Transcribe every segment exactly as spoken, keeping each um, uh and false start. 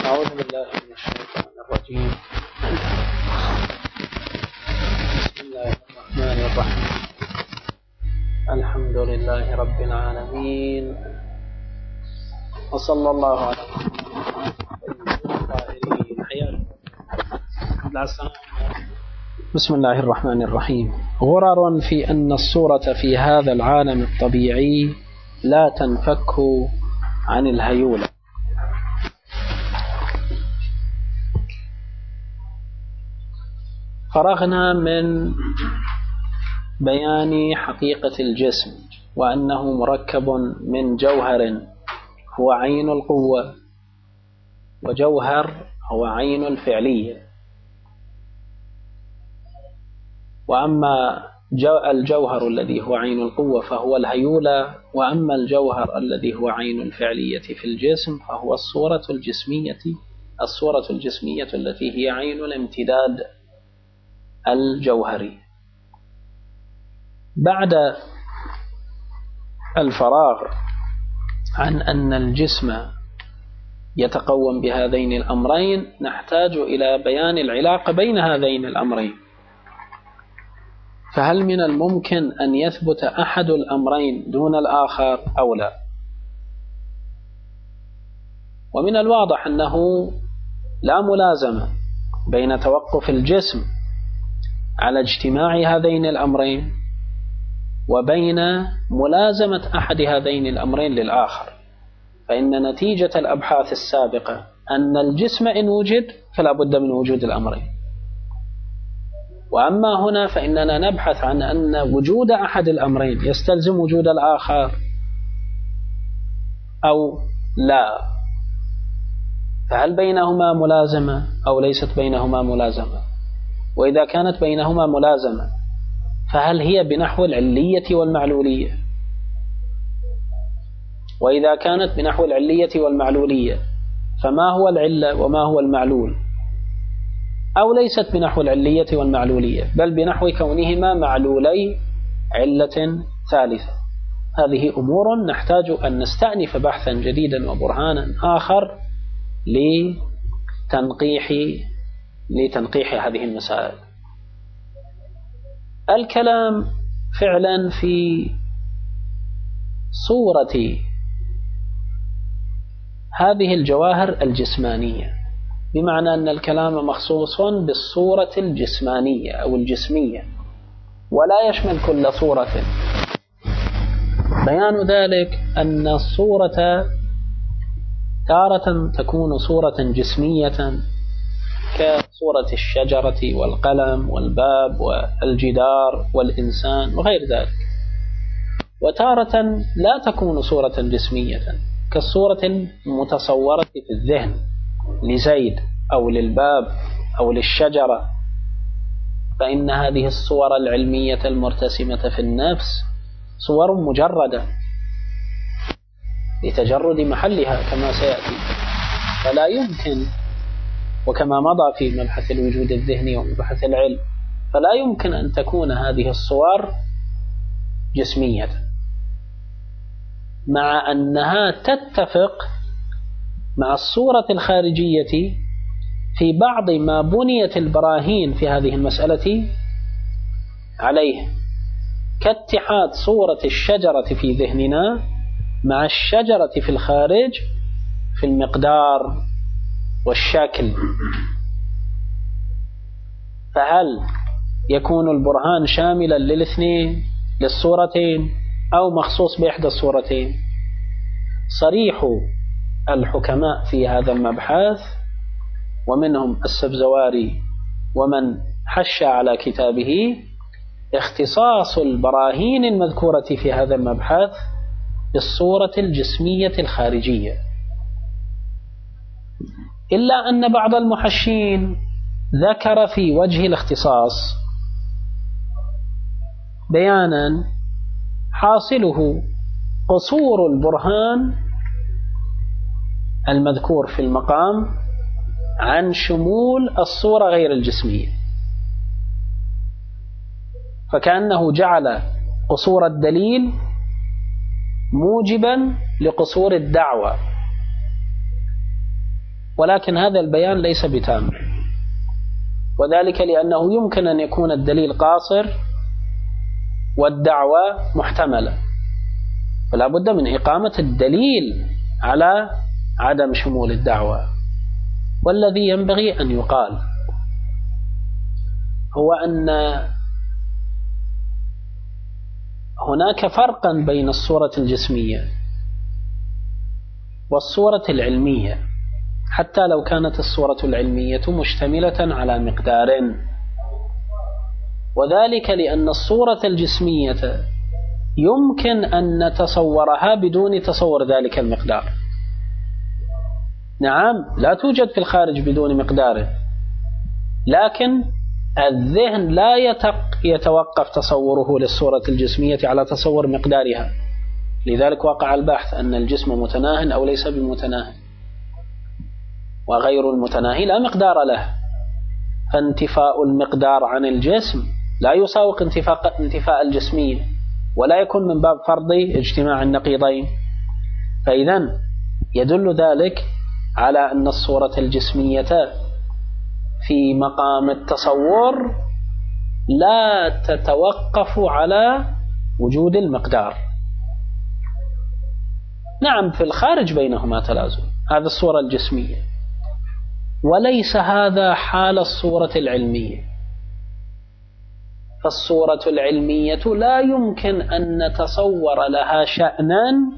أعوذ بالله من الشيطان الرجيم. بسم الله الرحمن الرحيم. الحمد لله رب العالمين، وصلى الله على بسم الله الرحمن الرحيم. غرر في أن الصورة في هذا العالم الطبيعي لا تنفك عن الهيولة. فرغنا من بيان حقيقة الجسم وأنه مركب من جوهر هو عين القوة وجوهر هو عين الفعلية. وأما الجوهر الذي هو عين القوة فهو الهيولة، وأما الجوهر الذي هو عين الفعلية في الجسم فهو الصورة الجسمية الصورة الجسمية التي هي عين الامتداد الجوهري. بعد الفراغ عن أن الجسم يتقوم بهذين الأمرين نحتاج إلى بيان العلاقة بين هذين الأمرين. فهل من الممكن أن يثبت أحد الأمرين دون الآخر أو لا؟ ومن الواضح أنه لا ملازمة بين توقف الجسم على اجتماع هذين الأمرين وبين ملازمة أحد هذين الأمرين للآخر. فإن نتيجة الأبحاث السابقة أن الجسم إن وجد فلا بد من وجود الأمرين. وأما هنا فإننا نبحث عن أن وجود أحد الأمرين يستلزم وجود الآخر أو لا. فهل بينهما ملازمة أو ليست بينهما ملازمة؟ وإذا كانت بينهما ملازمة فهل هي بنحو العلية والمعلولية؟ وإذا كانت بنحو العلية والمعلولية فما هو العلة وما هو المعلول؟ أو ليست بنحو العلية والمعلولية بل بنحو كونهما معلولي علة ثالثة. هذه أمور نحتاج أن نستأنف بحثا جديدا وبرهانا آخر لتنقيح لتنقيح هذه المسائل. الكلام فعلا في صورة هذه الجواهر الجسمانية، بمعنى أن الكلام مخصوص بالصورة الجسمانية أو الجسمية ولا يشمل كل صورة. بيان ذلك أن الصورة تارة تكون صورة جسمية كصورة الشجرة والقلم والباب والجدار والإنسان وغير ذلك، وتارة لا تكون صورة جسمية كالصورة المتصورة في الذهن لزيد أو للباب أو للشجرة. فإن هذه الصور العلمية المرتسمة في النفس صور مجردة لتجرد محلها كما سيأتي، فلا يمكن، وكما مضى في مبحث الوجود الذهني ومبحث العلم، فلا يمكن أن تكون هذه الصور جسمية مع أنها تتفق مع الصورة الخارجية في بعض ما بنيت البراهين في هذه المسألة عليه، كاتحاد صورة الشجرة في ذهننا مع الشجرة في الخارج في المقدار والشكل. فهل يكون البرهان شاملا للاثنين للصورتين أو مخصوص بإحدى الصورتين؟ صريح الحكماء في هذا المبحث ومنهم السبزواري ومن حش على كتابه اختصاص البراهين المذكورة في هذا المبحث بالصورة الجسمية الخارجية، إلا أن بعض المحشين ذكر في وجه الاختصاص بيانا حاصله قصور البرهان المذكور في المقام عن شمول الصورة غير الجسمية، فكأنه جعل قصور الدليل موجبا لقصور الدعوة، ولكن هذا البيان ليس بتام، وذلك لأنه يمكن أن يكون الدليل قاصر والدعوة محتملة، فلا بد من إقامة الدليل على عدم شمول الدعوة. والذي ينبغي أن يقال هو أن هناك فرقا بين الصورة الجسمية والصورة العلمية، حتى لو كانت الصورة العلمية مشتملة على مقدار، وذلك لأن الصورة الجسمية يمكن أن نتصورها بدون تصور ذلك المقدار. نعم، لا توجد في الخارج بدون مقدار، لكن الذهن لا يتوقف تصوره للصورة الجسمية على تصور مقدارها. لذلك وقع البحث أن الجسم متناه أو ليس بمتناه، وغير المتناهي لا مقدار له، فانتفاء المقدار عن الجسم لا يساوق انتفاء, انتفاء الجسمية، ولا يكون من باب فرض اجتماع النقيضين. فإذن يدل ذلك على أن الصورة الجسمية في مقام التصور لا تتوقف على وجود المقدار. نعم، في الخارج بينهما تلازم، هذا الصورة الجسمية، وليس هذا حال الصورة العلمية. فالصورة العلمية لا يمكن أن نتصور لها شأنا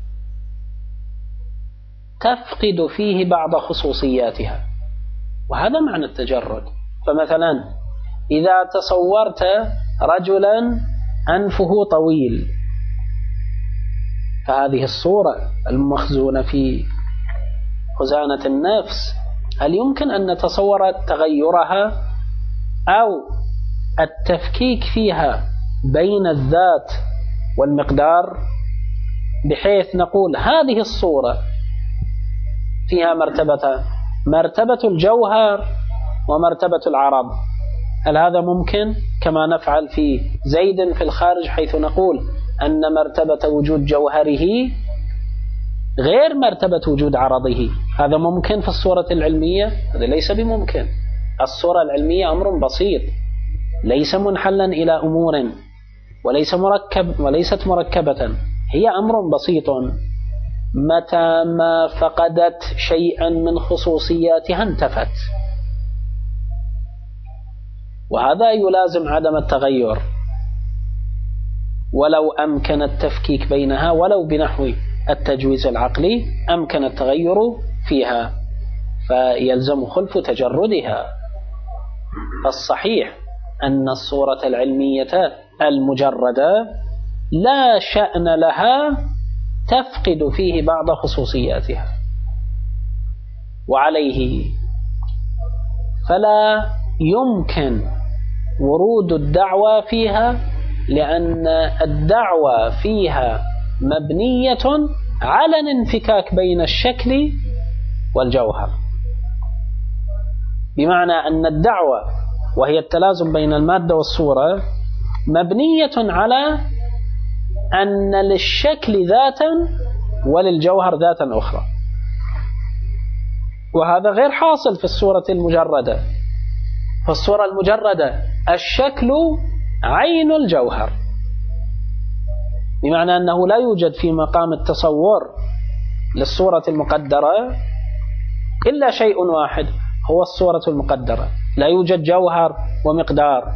تفقد فيه بعض خصوصياتها، وهذا معنى التجرد. فمثلا إذا تصورت رجلا أنفه طويل، فهذه الصورة المخزونة في خزانة النفس هل يمكن أن نتصور تغيرها أو التفكيك فيها بين الذات والمقدار، بحيث نقول هذه الصورة فيها مرتبتان، مرتبة الجوهر ومرتبة العرض؟ هل هذا ممكن كما نفعل في زيد في الخارج، حيث نقول أن مرتبة وجود جوهره غير مرتبة وجود عرضه؟ هذا ممكن في الصورة العلمية؟ هذا ليس بممكن. الصورة العلمية أمر بسيط، ليس منحلا إلى أمور، وليس مركب وليست مركبة، هي أمر بسيط. متى ما فقدت شيئا من خصوصياتها انتفت، وهذا يلازم عدم التغير، ولو أمكن التفكيك بينها ولو بنحو التجويز العقلي أمكن التغير فيها، فيلزم خلف تجردها. فالصحيح أن الصورة العلمية المجردة لا شأن لها تفقد فيه بعض خصوصياتها، وعليه فلا يمكن ورود الدعوة فيها، لأن الدعوة فيها مبنية على الانفكاك بين الشكل والجوهر، بمعنى أن الدعوة وهي التلازم بين المادة والصورة مبنية على أن للشكل ذاتا وللجوهر ذاتا أخرى، وهذا غير حاصل في الصورة المجردة. في الصورة المجردة الشكل عين الجوهر، بمعنى أنه لا يوجد في مقام التصور للصورة المقدرة إلا شيء واحد هو الصورة المقدرة، لا يوجد جوهر ومقدار.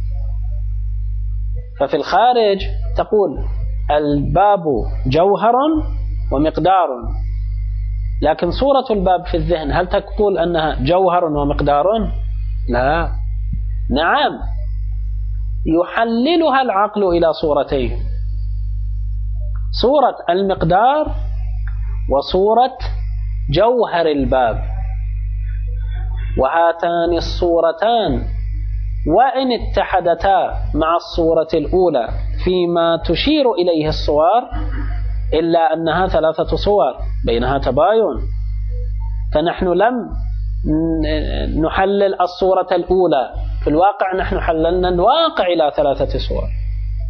ففي الخارج تقول الباب جوهر ومقدار، لكن صورة الباب في الذهن هل تقول أنها جوهر ومقدار؟ لا. نعم، يحللها العقل إلى صورتين، صورة المقدار وصورة جوهر الباب، وهاتان الصورتان وإن اتحدتا مع الصورة الأولى فيما تشير إليه الصور، إلا أنها ثلاثة صور بينها تباين. فنحن لم نحلل الصورة الأولى، في الواقع نحن حللنا الواقع إلى ثلاثة صور.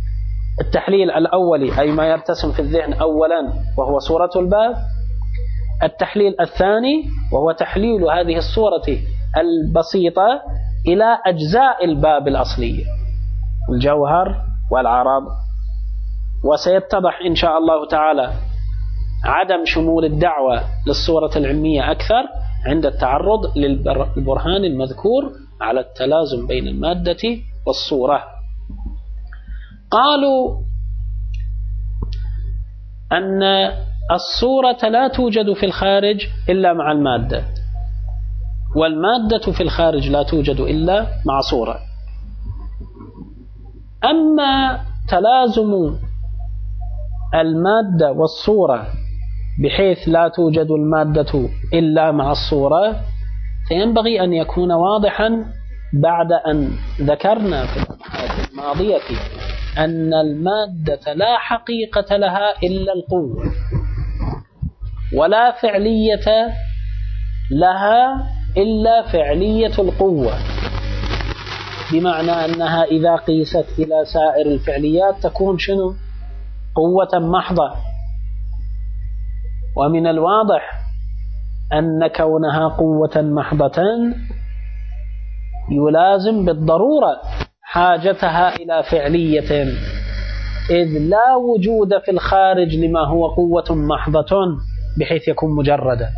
التحليل الأولي أي ما يرتسم في الذهن أولا وهو صورة الباب، التحليل الثاني، وهو تحليل هذه الصورة البسيطة إلى أجزاء الباب الأصلية، الجوهر والعرض. وسيتضح إن شاء الله تعالى عدم شمول الدعوة للصورة العلمية أكثر عند التعرض للبرهان المذكور على التلازم بين المادة والصورة. قالوا أن الصورة لا توجد في الخارج إلا مع المادة، والمادة في الخارج لا توجد إلا مع صورة. أما تلازم المادة والصورة بحيث لا توجد المادة إلا مع الصورة، فينبغي أن يكون واضحا بعد أن ذكرنا في الحلقات الماضية أن المادة لا حقيقة لها إلا القوة، ولا فعلية لها إلا فعلية القوة، بمعنى أنها إذا قيست إلى سائر الفعليات تكون شنو؟ قوة محضة. ومن الواضح أن كونها قوة محضة يلازم بالضرورة حاجتها إلى فعلية، إذ لا وجود في الخارج لما هو قوة محضة بحيث يكون مجردا.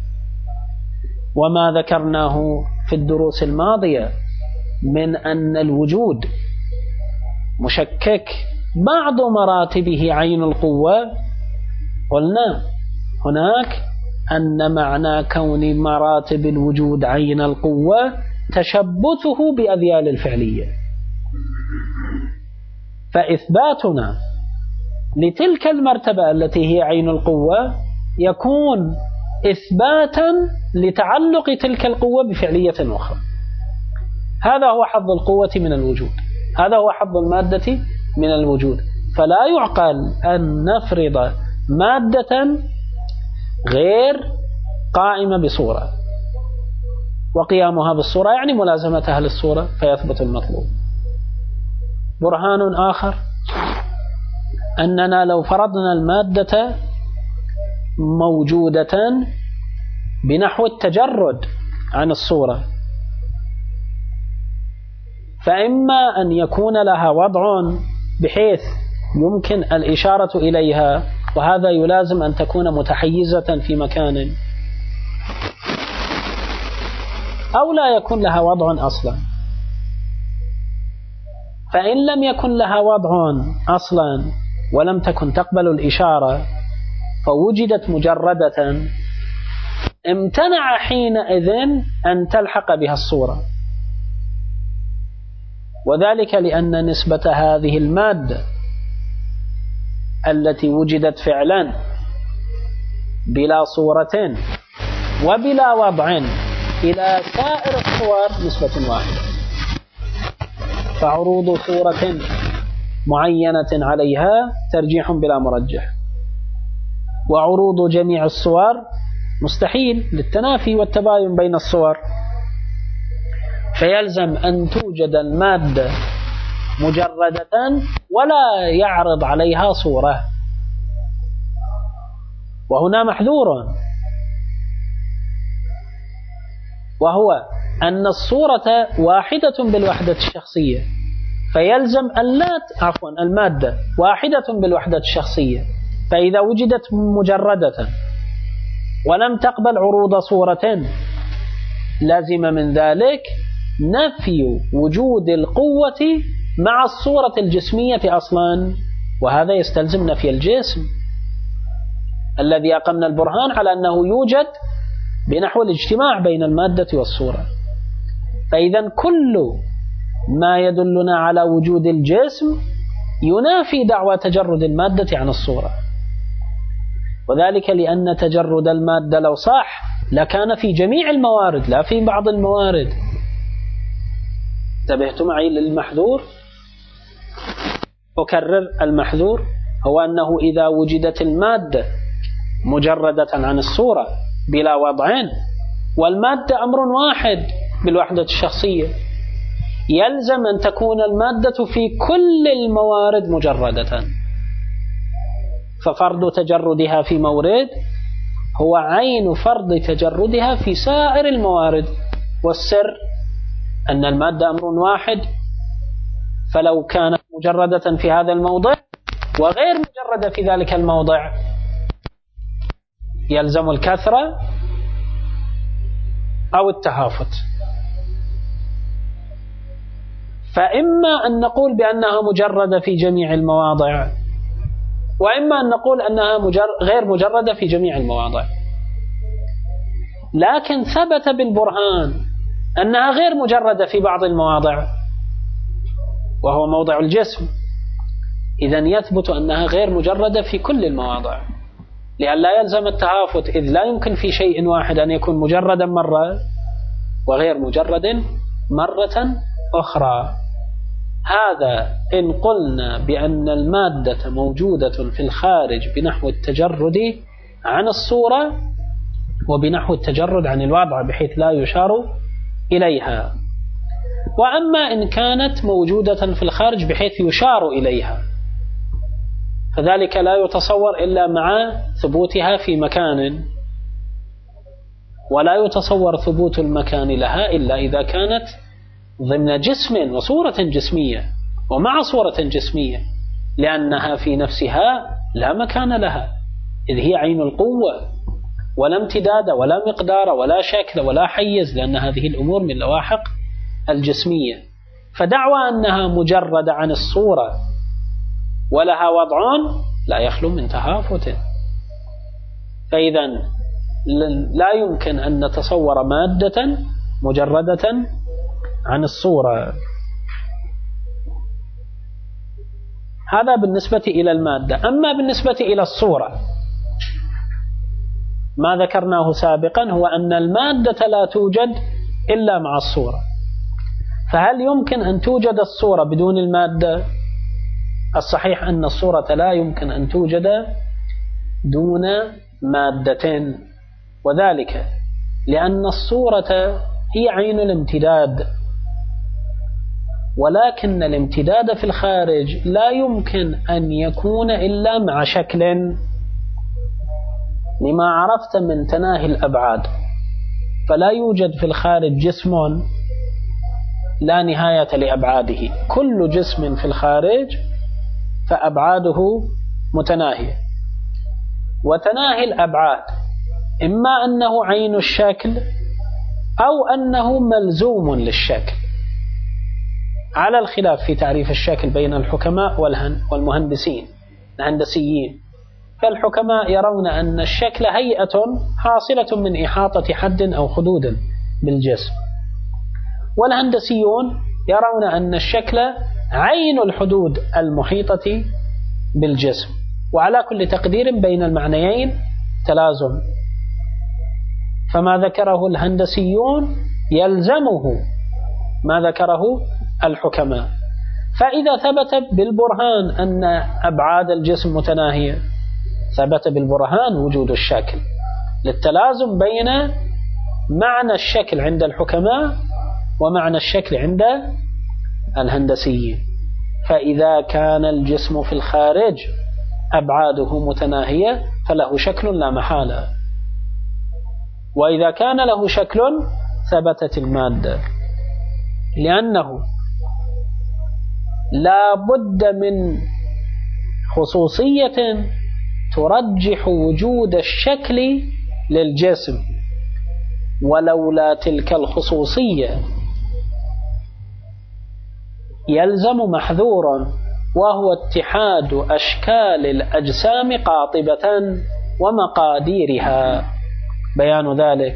وما ذكرناه في الدروس الماضية من أن الوجود مشكك بعض مراتبه عين القوة، قلنا هناك أن معنى كون مراتب الوجود عين القوة تشبثه بأذيال الفعلية، فإثباتنا لتلك المرتبة التي هي عين القوة يكون إثباتا لتعلق تلك القوة بفعلية أخرى. هذا هو حظ القوة من الوجود، هذا هو حظ المادة من الوجود. فلا يعقل أن نفرض مادة غير قائمة بصورة، وقيامها بالصورة يعني ملازمتها للصورة فيثبت المطلوب. برهان آخر أننا لو فرضنا المادة موجودة بنحو التجرد عن الصورة، فإما أن يكون لها وضع بحيث يمكن الإشارة إليها، وهذا يلازم أن تكون متحيزة في مكان، أو لا يكون لها وضع أصلا. فإن لم يكن لها وضع أصلا ولم تكن تقبل الإشارة فوجدت مجردة، امتنع حينئذ أن تلحق بها الصورة، وذلك لأن نسبة هذه المادة التي وجدت فعلا بلا صورة وبلا وضع إلى سائر الصور نسبة واحدة، فعروض صورة معينة عليها ترجيح بلا مرجح، وعروض جميع الصور مستحيل للتنافي والتباين بين الصور، فيلزم أن توجد المادة مجردة ولا يعرض عليها صورة. وهنا محذور، وهو أن الصورة واحدة بالوحدة الشخصية، فيلزم أن لا عفوا المادة واحدة بالوحدة الشخصية، فإذا وجدت مجردة ولم تقبل عروض صورة لازم من ذلك نفي وجود القوة مع الصورة الجسمية أصلا، وهذا يستلزم نفي الجسم الذي أقمنا البرهان على أنه يوجد بنحو الاجتماع بين المادة والصورة. فإذا كل ما يدلنا على وجود الجسم ينافي دعوى تجرد المادة عن الصورة، وذلك لأن تجرد المادة لو صح لكان في جميع الموارد لا في بعض الموارد. انتبهت معي للمحذور؟ أكرر المحذور هو أنه إذا وجدت المادة مجردة عن الصورة بلا وضعين، والمادة أمر واحد بالوحدة الشخصية، يلزم أن تكون المادة في كل الموارد مجردة، ففرض تجردها في مورد هو عين فرض تجردها في سائر الموارد، والسر أن المادة أمر واحد، فلو كانت مجردة في هذا الموضع وغير مجردة في ذلك الموضع يلزم الكثرة أو التهافت. فإما أن نقول بأنها مجردة في جميع المواضع، وإما أن نقول أنها مجر... غير مجردة في جميع المواضع، لكن ثبت بالبرهان أنها غير مجردة في بعض المواضع وهو موضع الجسم، إذن يثبت أنها غير مجردة في كل المواضع، لأن لا يلزم التهافت، إذ لا يمكن في شيء واحد أن يكون مجردا مرة وغير مجرد مرة أخرى. هذا إن قلنا بأن المادة موجودة في الخارج بنحو التجرد عن الصورة وبنحو التجرد عن الوضع بحيث لا يشار إليها. وأما إن كانت موجودة في الخارج بحيث يشار إليها فذلك لا يتصور إلا مع ثبوتها في مكان، ولا يتصور ثبوت المكان لها إلا إذا كانت ضمن جسم وصورة جسمية ومع صورة جسمية، لأنها في نفسها لا مكان لها، إذ هي عين القوة ولا امتداد ولا مقدار ولا شكل ولا حيز، لأن هذه الأمور من لواحق الجسمية. فدعوى أنها مجردة عن الصورة ولها وضع لا يخلو من تهافت. فإذا لا يمكن أن نتصور مادة مجردة عن الصورة. هذا بالنسبة إلى المادة. أما بالنسبة إلى الصورة ما ذكرناه سابقا هو أن المادة لا توجد إلا مع الصورة. فهل يمكن أن توجد الصورة بدون المادة؟ الصحيح أن الصورة لا يمكن أن توجد دون مادة، وذلك لأن الصورة هي عين الامتداد، ولكن الامتداد في الخارج لا يمكن أن يكون إلا مع شكل، لما عرفت من تناهي الأبعاد. فلا يوجد في الخارج جسم لا نهاية لأبعاده، كل جسم في الخارج فأبعاده متناهية، وتناهي الأبعاد إما أنه عين الشكل أو أنه ملزوم للشكل، على الخلاف في تعريف الشكل بين الحكماء والمهندسين الهندسيين. فالحكماء يرون أن الشكل هيئة حاصلة من إحاطة حد أو حدود بالجسم، والهندسيون يرون أن الشكل عين الحدود المحيطة بالجسم، وعلى كل تقدير بين المعنيين تلازم. فما ذكره الهندسيون يلزمه ما ذكره الحكماء. فإذا ثبت بالبرهان أن أبعاد الجسم متناهية ثبت بالبرهان وجود الشكل للتلازم بين معنى الشكل عند الحكماء ومعنى الشكل عند الهندسيين. فإذا كان الجسم في الخارج أبعاده متناهية فله شكل لا محالة، وإذا كان له شكل ثبتت المادة، لأنه لا بد من خصوصية ترجح وجود الشكل للجسم، ولولا تلك الخصوصية يلزم محذور، وهو اتحاد أشكال الأجسام قاطبة ومقاديرها. بيان ذلك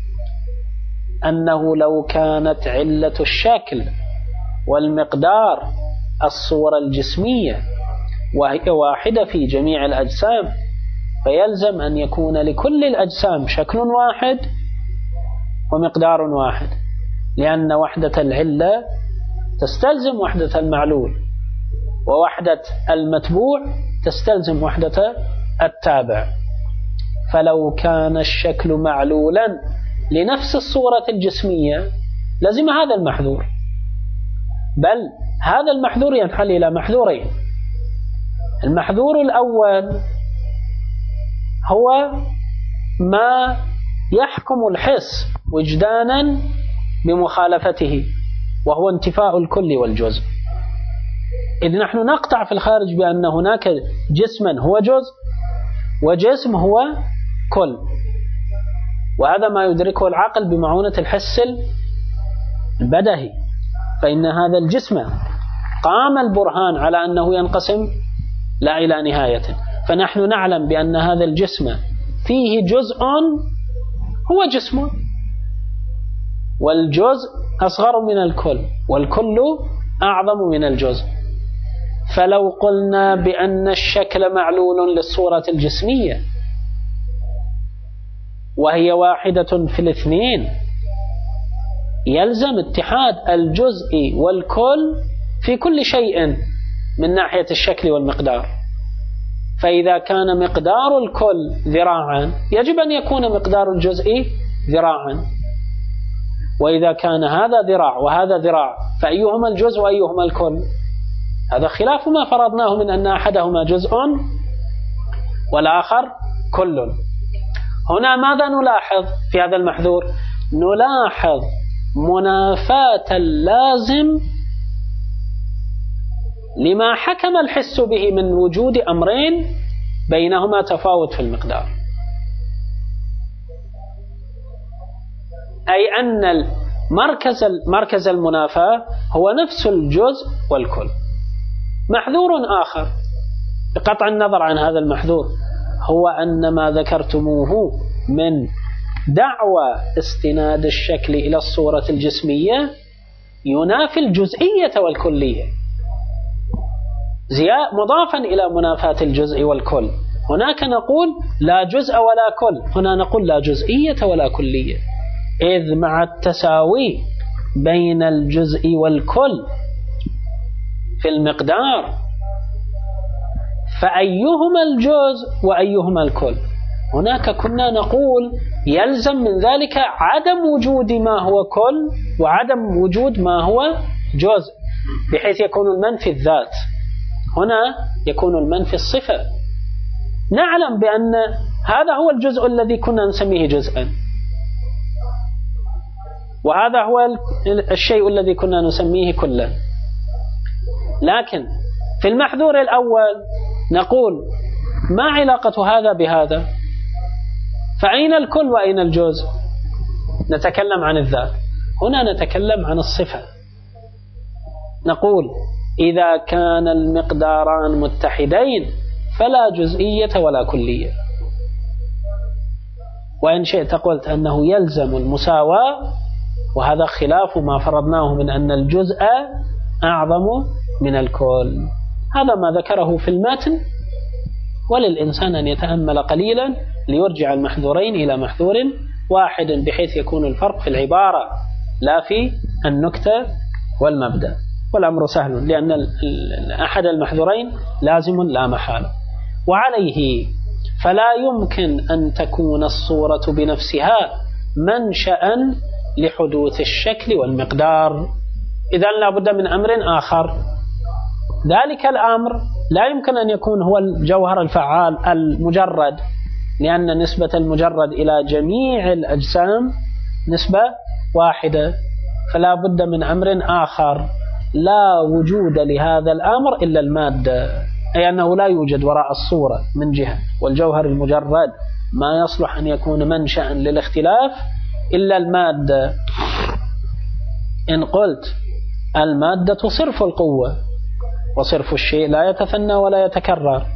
أنه لو كانت علة الشكل والمقدار الصورة الجسمية وهي واحدة في جميع الأجسام فيلزم أن يكون لكل الأجسام شكل واحد ومقدار واحد، لأن وحدة العلة تستلزم وحدة المعلول، ووحدة المتبوع تستلزم وحدة التابع. فلو كان الشكل معلولا لنفس الصورة الجسمية لازم هذا المحذور، بل هذا المحذور ينحل إلى محذورين. المحذور الأول هو ما يحكم الحس وجدانا بمخالفته، وهو انتفاء الكل والجزء. إذ نحن نقطع في الخارج بأن هناك جسما هو جزء وجسم هو كل، وهذا ما يدركه العقل بمعونة الحس البدهي. فإن هذا الجسم قام البرهان على أنه ينقسم لا إلى نهاية، فنحن نعلم بأن هذا الجسم فيه جزء هو جسم، والجزء أصغر من الكل، والكل أعظم من الجزء. فلو قلنا بأن الشكل معلول للصورة الجسمية وهي واحدة في الاثنين، يلزم اتحاد الجزء والكل في كل شيء من ناحية الشكل والمقدار. فإذا كان مقدار الكل ذراعا يجب أن يكون مقدار الجزء ذراعا، وإذا كان هذا ذراع وهذا ذراع فأيهما الجزء وأيهما الكل؟ هذا خلاف ما فرضناه من أن أحدهما جزء والآخر كل. هنا ماذا نلاحظ في هذا المحذور؟ نلاحظ منافاة اللازم لما حكم الحس به من وجود أمرين بينهما تفاوت في المقدار، أي أن مركز مركز المنافاة هو نفس الجزء والكل. محذور آخر بقطع النظر عن هذا المحذور هو أن ما ذكرتموه من دعوى استناد الشكل إلى الصورة الجسمية ينافي الجزئية والكلية، مضافا إلى منافاة الجزء والكل. هناك نقول لا جزء ولا كل، هنا نقول لا جزئية ولا كلية، إذ مع التساوي بين الجزء والكل في المقدار فأيهما الجزء وأيهما الكل؟ هناك كنا نقول يلزم من ذلك عدم وجود ما هو كل وعدم وجود ما هو جزء، بحيث يكون المنفي الذات، هنا يكون المنفي الصفة. نعلم بأن هذا هو الجزء الذي كنا نسميه جزءا، وهذا هو الشيء الذي كنا نسميه كلا. لكن في المحذور الأول نقول ما علاقة هذا بهذا؟ فأين الكل وأين الجزء؟ نتكلم عن الذات، هنا نتكلم عن الصفة. نقول إذا كان المقداران متحدين فلا جزئية ولا كلية، وإن شئت قلت أنه يلزم المساواة، وهذا خلاف ما فرضناه من أن الجزء أعظم من الكل. هذا ما ذكره في المتن، وللإنسان أن يتأمل قليلا ليرجع المحذورين إلى محذور واحد، بحيث يكون الفرق في العبارة لا في النكتة والمبدأ، والأمر سهل، لأن أحد المحذورين لازم لا محالة. وعليه فلا يمكن أن تكون الصورة بنفسها منشأ لحدوث الشكل والمقدار، إذن لا بد من أمر آخر. ذلك الأمر لا يمكن أن يكون هو الجوهر الفعال المجرد، لأن نسبة المجرد إلى جميع الأجسام نسبة واحدة، فلا بد من أمر آخر لا وجود لهذا الأمر إلا المادة، أي أنه لا يوجد وراء الصورة من جهة، والجوهر المجرد ما يصلح أن يكون منشأ للاختلاف إلا المادة. إن قلت المادة صرف القوة، وصرف الشيء لا يتثنى ولا يتكرر،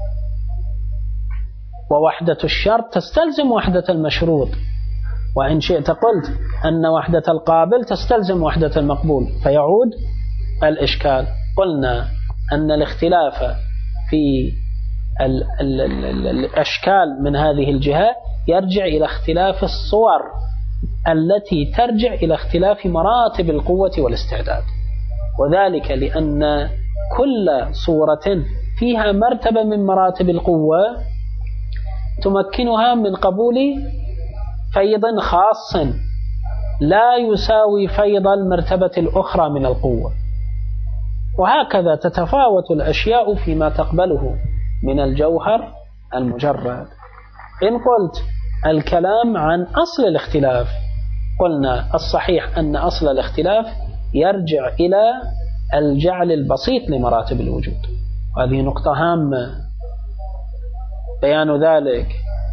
ووحدة الشرط تستلزم وحدة المشروط، وإن شئت قلت أن وحدة القابل تستلزم وحدة المقبول، فيعود الإشكال. قلنا أن الاختلاف في ال ال ال الأشكال من هذه الجهة يرجع إلى اختلاف الصور التي ترجع إلى اختلاف مراتب القوة والاستعداد، وذلك لأن كل صورة فيها مرتبة من مراتب القوة تمكنها من قبول فيض خاص لا يساوي فيض المرتبة الأخرى من القوة، وهكذا تتفاوت الأشياء فيما تقبله من الجوهر المجرد. إن قلت الكلام عن أصل الاختلاف. قلنا الصحيح أن أصل الاختلاف يرجع إلى الجعل البسيط لمراتب الوجود، وهذه نقطة هامة بيان ذلك،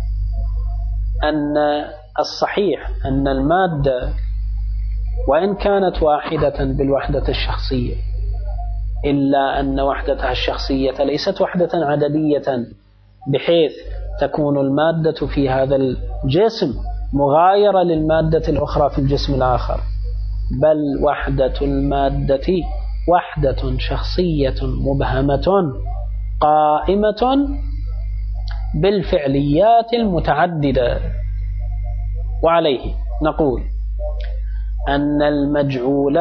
أن الصحيح أن المادة وإن كانت واحدة بالوحدة الشخصية، إلا أن وحدتها الشخصية ليست وحدة عددية بحيث تكون المادة في هذا الجسم مغايرة للمادة الأخرى في الجسم الآخر، بل وحدة المادة وحدة شخصية مبهمة قائمة بالفعليات المتعددة. وعليه نقول أن المجعول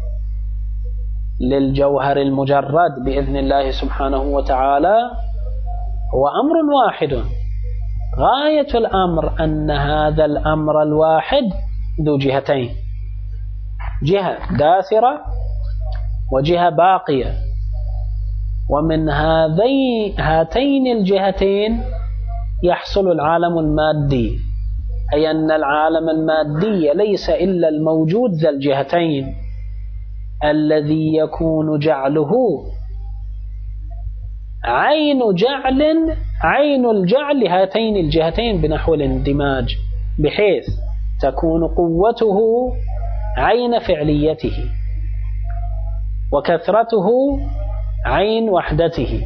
للجوهر المجرد بإذن الله سبحانه وتعالى هو أمر واحد، غاية الأمر أن هذا الأمر الواحد ذو جهتين، جهة داثرة وجهة باقية، ومن هذين هاتين الجهتين يحصل العالم المادي، أي أن العالم المادي ليس إلا الموجود ذا الجهتين الذي يكون جعله عين جعل عين الجعل لهاتين الجهتين بنحو الاندماج، بحيث تكون قوته عين فعليته وكثرته عين وحدته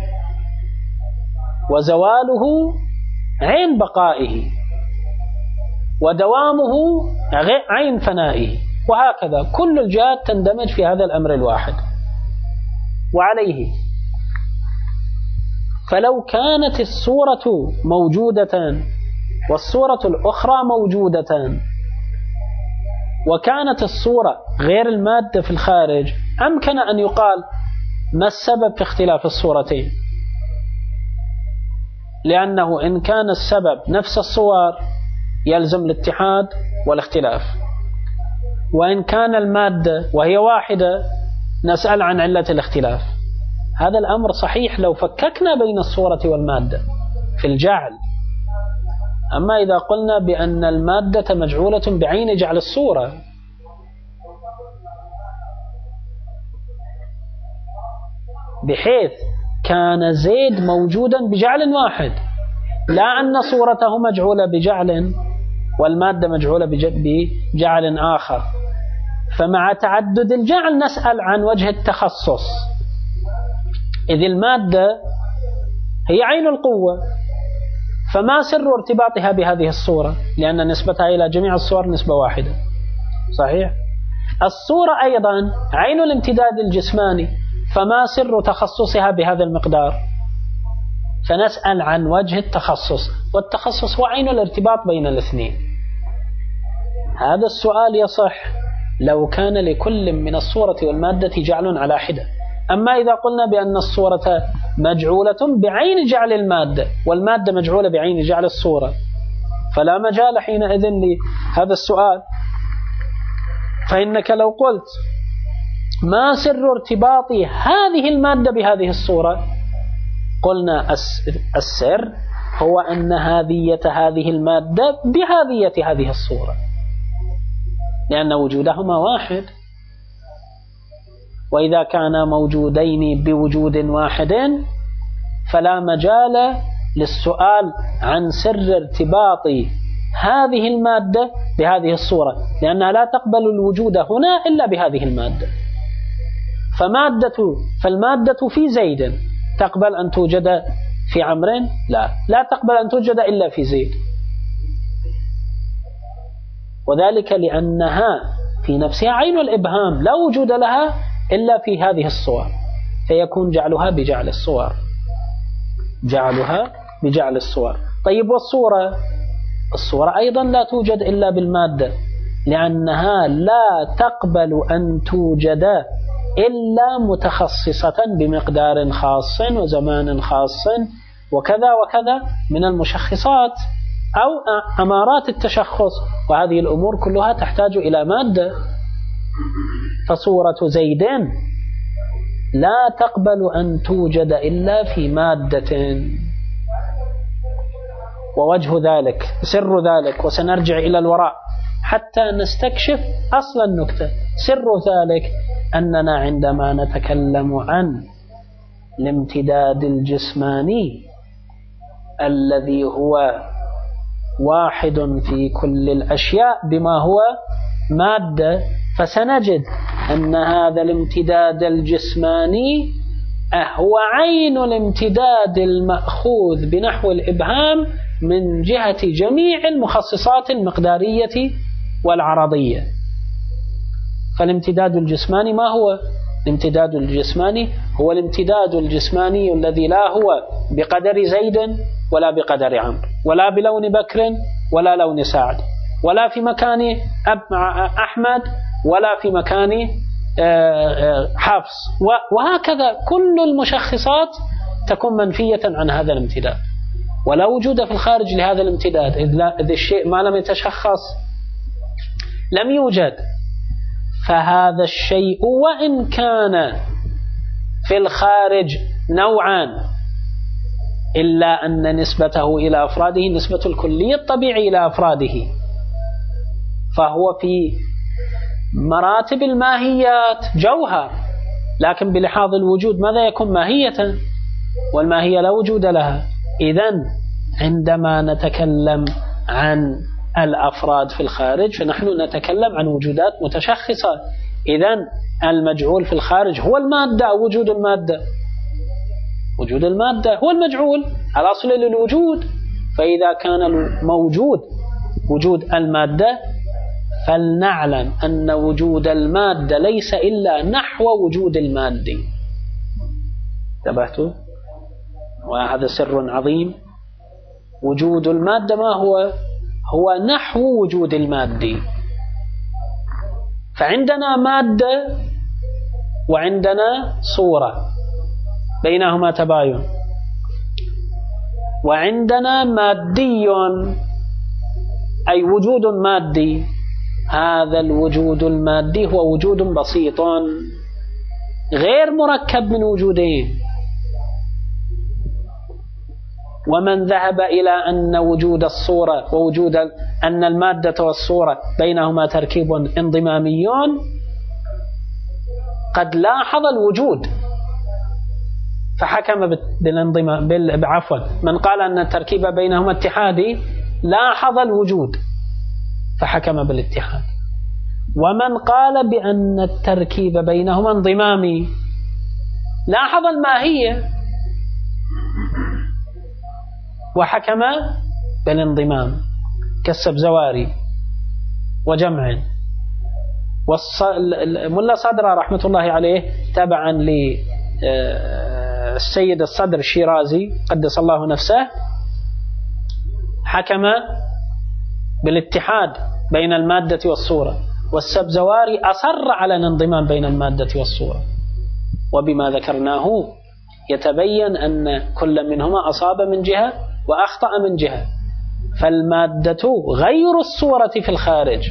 وزواله عين بقائه ودوامه عين فنائه، وهكذا كل الجهات تندمج في هذا الأمر الواحد. وعليه فلو كانت الصورة موجودة والصورة الأخرى موجودة وكانت الصورة غير المادة في الخارج، أمكن أن يقال ما السبب في اختلاف الصورتين؟ لأنه إن كان السبب نفس الصور يلزم الاتحاد والاختلاف، وإن كان المادة وهي واحدة نسأل عن علة الاختلاف. هذا الأمر صحيح لو فككنا بين الصورة والمادة في الجعل. أما إذا قلنا بأن المادة مجعولة بعين جعل الصورة، بحيث كان زيد موجودا بجعل واحد، لا أن صورته مجعولة بجعل والمادة مجعولة بجعل آخر، فمع تعدد الجعل نسأل عن وجه التخصص، إذ المادة هي عين القوة، فما سر ارتباطها بهذه الصورة؟ لأن نسبتها إلى جميع الصور نسبة واحدة، صحيح؟ الصورة أيضا عين الامتداد الجسماني، فما سر تخصصها بهذا المقدار؟ فنسأل عن وجه التخصص، والتخصص هو عين الارتباط بين الاثنين. هذا السؤال يصح لو كان لكل من الصورة والمادة جعل على حدة. أما إذا قلنا بأن الصورة مجعولة بعين جعل المادة والمادة مجعولة بعين جعل الصورة، فلا مجال حينئذ لهذا السؤال. فإنك لو قلت ما سر ارتباط هذه المادة بهذه الصورة، قلنا السر هو أن هذية هذه المادة بهذية هذه الصورة، لأن وجودهما واحد. وإذا كانا موجودين بوجود واحد فلا مجال للسؤال عن سر ارتباط هذه المادة بهذه الصورة، لأنها لا تقبل الوجود هنا إلا بهذه المادة. فمادة فالمادة في زيد تقبل أن توجد في عمر؟ لا لا تقبل أن توجد إلا في زيد، وذلك لأنها في نفسها عين الإبهام لا وجود لها إلا في هذه الصور، فيكون جعلها بجعل الصور جعلها بجعل الصور. طيب والصورة؟ الصورة أيضا لا توجد إلا بالمادة، لأنها لا تقبل أن توجد إلا متخصصة بمقدار خاص وزمان خاص وكذا وكذا من المشخصات أو أمارات التشخص، وهذه الأمور كلها تحتاج إلى مادة. فصورة زيد لا تقبل أن توجد إلا في مادة. ووجه ذلك سر ذلك، وسنرجع إلى الوراء حتى نستكشف أصل النكتة. سر ذلك أننا عندما نتكلم عن الامتداد الجسماني الذي هو واحد في كل الأشياء بما هو مادة، فسنجد أن هذا الامتداد الجسماني هو عين الامتداد المأخوذ بنحو الإبهام من جهة جميع المخصصات المقدارية والعرضية. فالامتداد الجسماني ما هو؟ الامتداد الجسماني هو الامتداد الجسماني الذي لا هو بقدر زيد ولا بقدر عمرو ولا بلون بكر ولا لون سعد ولا في مكان أحمد ولا في مكان حفص، وهكذا كل المشخصات تكون منفية عن هذا الامتداد، ولا وجود في الخارج لهذا الامتداد، إذ الشيء ما لم يتشخص لم يوجد. فهذا الشيء وإن كان في الخارج نوعا إلا أن نسبته إلى أفراده نسبة الكلي الطبيعي إلى أفراده، فهو في مراتب الماهيات جوهر، لكن بلحاظ الوجود ماذا يكون؟ ماهية، والماهية لا وجود لها. إذن عندما نتكلم عن الأفراد في الخارج فنحن نتكلم عن وجودات متشخصة. إذن المجعول في الخارج هو المادة أو وجود المادة؟ وجود المادة هو المجعول الأصل للوجود. فإذا كان الموجود وجود المادة فلنعلم أن وجود المادة ليس إلا نحو وجود المادة. انتبهتوا؟ وهذا سر عظيم. وجود المادة ما هو؟ هو نحو وجود المادة. فعندنا مادة وعندنا صورة بينهما تباين، وعندنا مادي أي وجود مادي. هذا الوجود المادي هو وجود بسيط غير مركب من وجودين. ومن ذهب إلى أن وجود الصورة ووجود أن المادة والصورة بينهما تركيب انضمامي قد لاحظ الوجود فحكم بالانضمام عفوا من قال أن التركيب بينهما اتحادي لاحظ الوجود فحكم بالاتحاد، ومن قال بأن التركيب بينهما انضمامي لاحظ الماهية وحكم بالانضمام كالسبزواري وجمع. والملا صدر رحمة الله عليه تبعا للسيد الصدر الشيرازي قدس الله نفسه حكم بالاتحاد بين المادة والصورة، والسبزواري أصر على الانضمام بين المادة والصورة. وبما ذكرناه يتبين أن كل منهما أصاب من جهة وأخطأ من جهة. فالمادة غير الصورة في الخارج،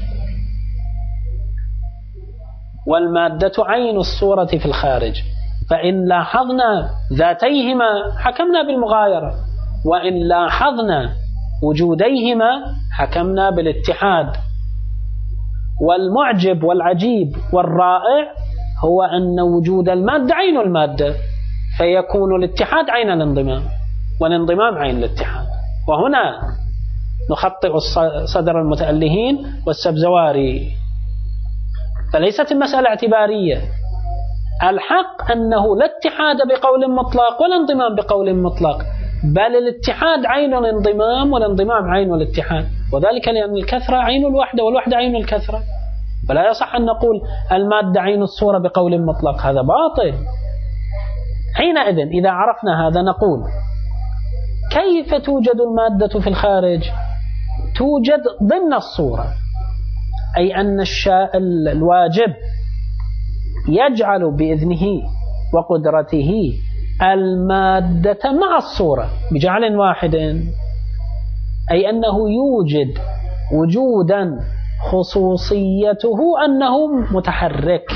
والمادة عين الصورة في الخارج. فإن لاحظنا ذاتيهما حكمنا بالمغايرة، وإن لاحظنا وجوديهما حكمنا بالاتحاد. والمعجب والعجيب والرائع هو أن وجود المادة عين المادة، فيكون الاتحاد عين الانضمام والانضمام عين الاتحاد. وهنا نخطئ صدر المتألهين والسبزواري. فليست المسألة اعتبارية. الحق أنه لا اتحاد بقول مطلق ولا انضمام بقول مطلق، بل الاتحاد عين الانضمام والانضمام عين الاتحاد، وذلك لأن الكثرة عين الوحدة والوحدة عين الكثرة. فلا يصح أن نقول المادة عين الصورة بقول مطلق، هذا باطل. حينئذ إذا عرفنا هذا نقول كيف توجد المادة في الخارج؟ توجد ضمن الصورة، أي أن الشاء الواجب يجعل بإذنه وقدرته المادة مع الصورة بجعل واحد، أي أنه يوجد وجودا خصوصيته أنه متحرك.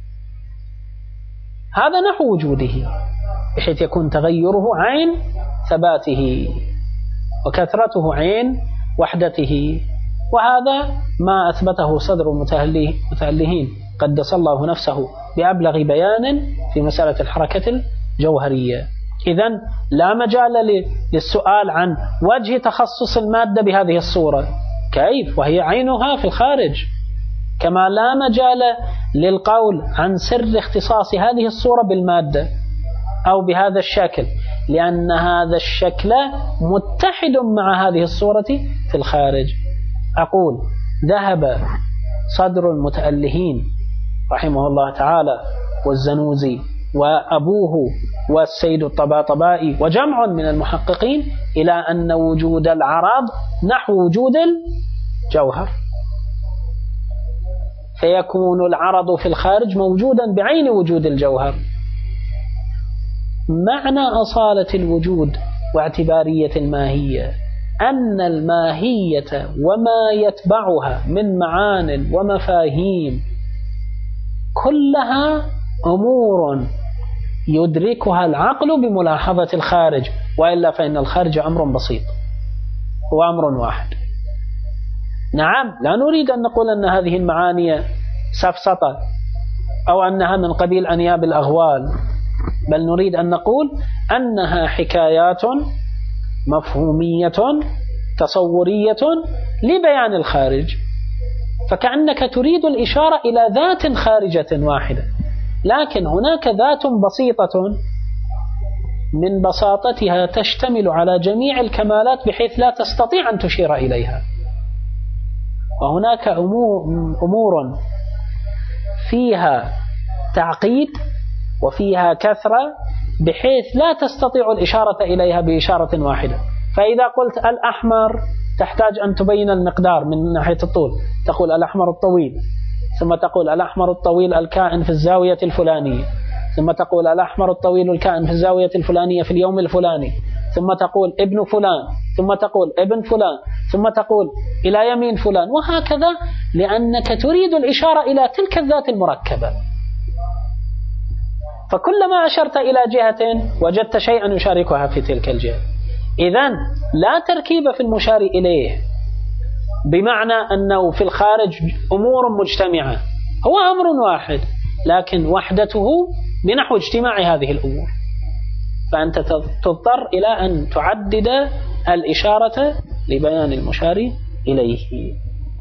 هذا نحو وجوده، بحيث يكون تغيره عين ثباته، وكثرته عين وحدته. وهذا ما أثبته صدر المتألهين قدس الله نفسه بأبلغ بيان في مسألة الحركة الجوهرية. إذن لا مجال للسؤال عن وجه تخصص المادة بهذه الصورة، كيف وهي عينها في الخارج، كما لا مجال للقول عن سر اختصاص هذه الصورة بالمادة أو بهذا الشكل، لأن هذا الشكل متحد مع هذه الصورة في الخارج. أقول ذهب صدر المتألهين رحمه الله تعالى والزنوزي وأبوه والسيد الطباطبائي وجمع من المحققين إلى أن وجود العرض نحو وجود الجوهر، فيكون العرض في الخارج موجودا بعين وجود الجوهر. معنى أصالة الوجود واعتبارية الماهية أن الماهية وما يتبعها من معان ومفاهيم كلها أمور يدركها العقل بملاحظة الخارج، وإلا فإن الخارج أمر بسيط، هو أمر واحد. نعم، لا نريد أن نقول أن هذه المعاني سفسطة أو أنها من قبيل أنياب الأغوال، بل نريد أن نقول أنها حكايات مفهومية تصورية لبيان الخارج، فكأنك تريد الإشارة إلى ذات خارجة واحدة، لكن هناك ذات بسيطة من بساطتها تشتمل على جميع الكمالات بحيث لا تستطيع أن تشير إليها، وهناك أمور فيها تعقيد وفيها كثرة بحيث لا تستطيع الإشارة إليها بإشارة واحدة. فإذا قلت الأحمر تحتاج أن تبين المقدار من ناحية الطول، تقول الأحمر الطويل، ثم تقول الأحمر الطويل الكائن في الزاوية الفلانية، ثم تقول الأحمر الطويل الكائن في الزاوية الفلانية في اليوم الفلاني، ثم تقول ابن فلان، ثم تقول ابن فلان، ثم تقول إلى يمين فلان، وهكذا، لأنك تريد الإشارة إلى تلك الذات المركبة. فكلما أشرت إلى جهة وجدت شيئا يشاركها في تلك الجهة. إذن لا تركيب في المشار إليه بمعنى أنه في الخارج أمور مجتمعة، هو أمر واحد لكن وحدته بنحو اجتماع هذه الأمور، فأنت تضطر إلى أن تعدد الإشارة لبيان المشار إليه.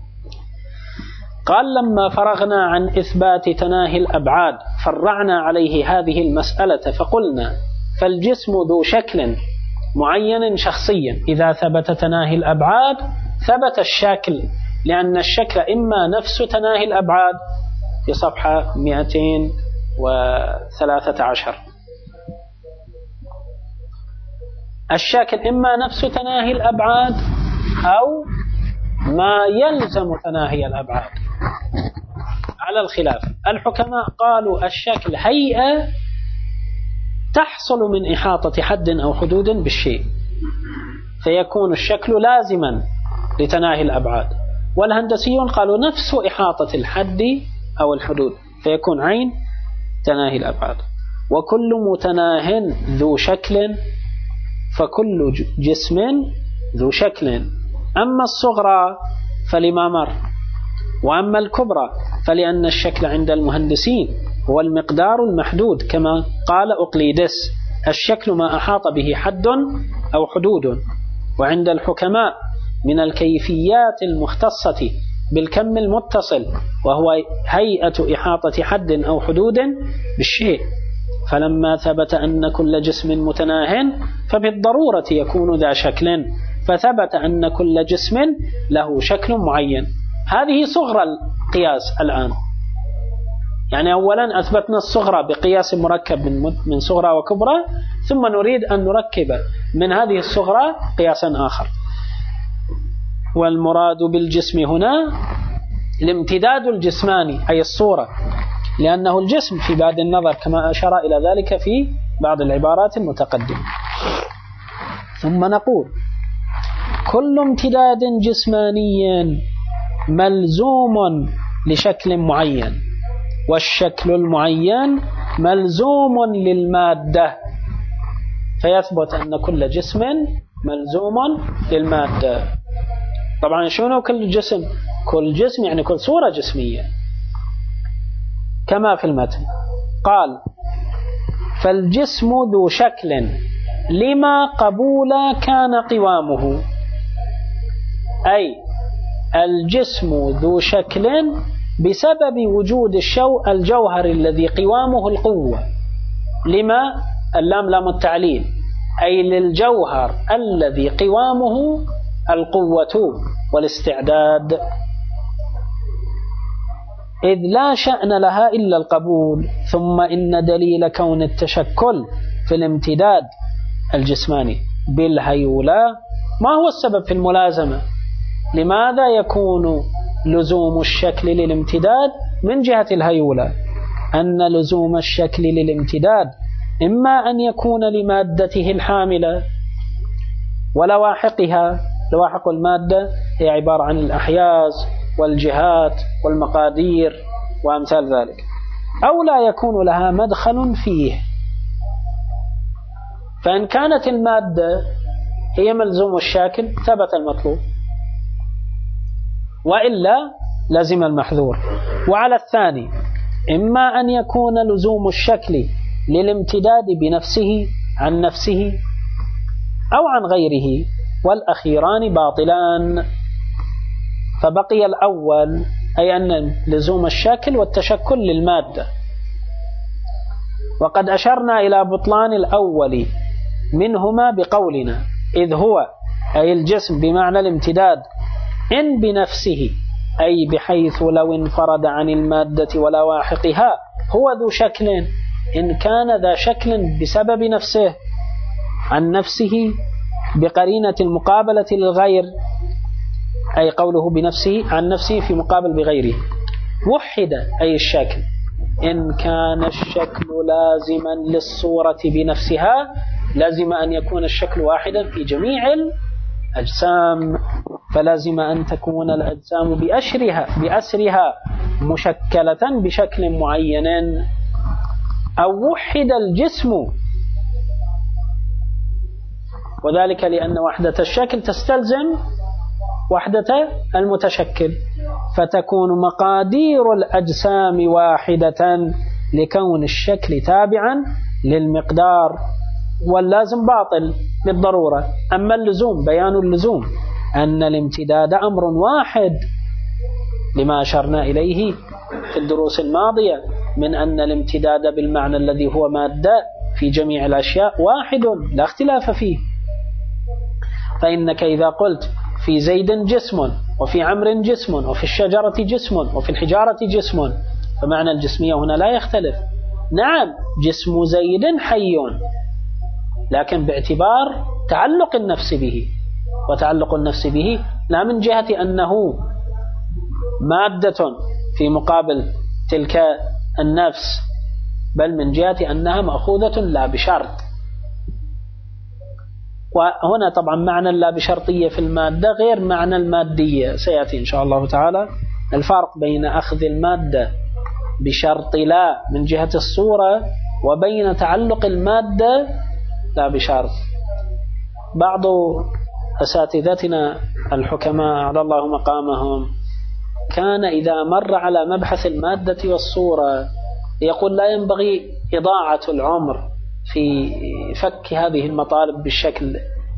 قال لما فرغنا عن إثبات تناهي الأبعاد فرعنا عليه هذه المسألة فقلنا فالجسم ذو شكل معين شخصيا، إذا ثبت تناهي الأبعاد ثبت الشكل، لأن الشكل إما نفس تناهي الأبعاد في صفحة مئتين وثلاثة عشر، الشكل إما نفس تناهي الأبعاد أو ما يلزم تناهي الأبعاد على الخلاف. الحكماء قالوا الشكل هيئة تحصل من إحاطة حد أو حدود بالشيء، فيكون الشكل لازما لتناهي الأبعاد. والهندسيون قالوا نفس إحاطة الحد أو الحدود، فيكون عين تناهي الأبعاد. وكل متناه ذو شكل فكل جسم ذو شكل، أما الصغرى فلما مر، وأما الكبرى فلأن الشكل عند المهندسين هو المقدار المحدود، كما قال أقليدس الشكل ما أحاط به حد أو حدود. وعند الحكماء من الكيفيات المختصة بالكم المتصل، وهو هيئة إحاطة حد أو حدود بالشيء. فلما ثبت أن كل جسم متناه فبالضرورة يكون ذا شكل، فثبت أن كل جسم له شكل معين. هذه صغرى القياس الآن، يعني أولا أثبتنا الصغرى بقياس مركب من صغرى وكبرى، ثم نريد أن نركب من هذه الصغرى قياسا آخر. والمراد بالجسم هنا الامتداد الجسماني أي الصورة، لأنه الجسم في بعد النظر كما أشار إلى ذلك في بعض العبارات المتقدمة. ثم نقول كل امتداد جسماني ملزوم لشكل معين، والشكل المعين ملزوم للمادة، فيثبت أن كل جسم ملزوم للمادة. طبعا شنو كل جسم؟ كل جسم يعني كل صورة جسمية، كما في المتن قال: فالجسم ذو شكل لما قبول كان قوامه، أي الجسم ذو شكل بسبب وجود الشو الجوهر الذي قوامه القوة. لما اللام لام التعليل، أي للجوهر الذي قوامه القوة والاستعداد، إذ لا شأن لها إلا القبول. ثم إن دليل كون التشكل في الامتداد الجسماني بالهيولى ما هو السبب في الملازمة؟ لماذا يكون لزوم الشكل للامتداد من جهة الهيولى؟ أن لزوم الشكل للامتداد إما أن يكون لمادته الحاملة ولواحقها. لواحق المادة هي عبارة عن الأحياز والجهات والمقادير وأمثال ذلك، أو لا يكون لها مدخل فيه. فإن كانت المادة هي ملزوم الشكل ثبت المطلوب، وإلا لزم المحذور. وعلى الثاني إما أن يكون لزوم الشكل للامتداد بنفسه عن نفسه أو عن غيره، والأخيران باطلان. فبقي الأول، أي أن لزوم الشكل والتشكل للمادة. وقد أشرنا إلى بطلان الأول منهما بقولنا: إذ هو أي الجسم بمعنى الامتداد إن بنفسه، أي بحيث لو انفرد عن المادة ولواحقها هو ذو شكل، إن كان ذا شكل بسبب نفسه عن نفسه بقرينة المقابلة للغير، أي قوله بنفسه عن نفسه في مقابل بغيره. وحد أي الشكل، إن كان الشكل لازما للصورة بنفسها لازم أن يكون الشكل واحدا في جميع الأجسام، فلازم أن تكون الأجسام بأسرها, بأسرها مشكلة بشكل معين. أو وحد الجسم، وذلك لأن وحدة الشكل تستلزم وحدة المتشكل، فتكون مقادير الأجسام واحدة لكون الشكل تابعا للمقدار، واللازم باطل بالضرورة. أما اللزوم بيان اللزوم أن الامتداد أمر واحد، لما أشرنا إليه في الدروس الماضية من أن الامتداد بالمعنى الذي هو مادة في جميع الأشياء واحد لا اختلاف فيه. فإنك إذا قلت في زيد جسم وفي عمر جسم وفي الشجرة جسم وفي الحجارة جسم، فمعنى الجسمية هنا لا يختلف. نعم جسم زيد حي، لكن باعتبار تعلق النفس به، وتعلق النفس به لا من جهة أنه مادة في مقابل تلك النفس، بل من جهة أنها مأخوذة لا بشرط. وهنا طبعا معنى لا بشرطية في المادة غير معنى المادية، سيأتي إن شاء الله تعالى الفرق بين أخذ المادة بشرط لا من جهة الصورة وبين تعلق المادة لا بشرط. بعض أساتذتنا الحكماء على الله مقامهم كان إذا مر على مبحث المادة والصورة يقول لا ينبغي إضاعة العمر في فك هذه المطالب بالشكل